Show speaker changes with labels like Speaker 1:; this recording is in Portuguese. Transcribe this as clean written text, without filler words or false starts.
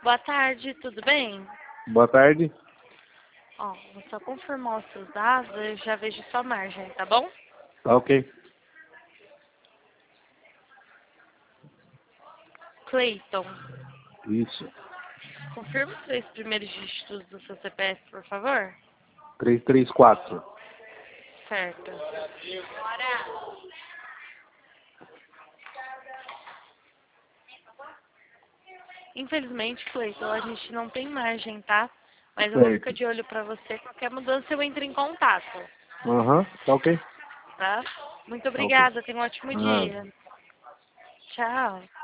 Speaker 1: Boa tarde, tudo bem?
Speaker 2: Boa tarde.
Speaker 1: Ó, vou só confirmar os seus dados, eu já vejo sua margem, tá bom?
Speaker 2: Tá ok.
Speaker 1: Cleiton,
Speaker 2: Isso.
Speaker 1: confirma os 3 primeiros dígitos do seu CPF, por favor?
Speaker 2: 334.
Speaker 1: Certo. Infelizmente, Cleiton, a gente não tem margem, tá? Mas eu vou ficar
Speaker 2: Certo.
Speaker 1: de olho pra você. Qualquer mudança eu entro em contato,
Speaker 2: Aham, tá ok.
Speaker 1: tá? Muito
Speaker 2: Tá ok.
Speaker 1: obrigada, tenha um ótimo
Speaker 2: Ah.
Speaker 1: dia. Tchau.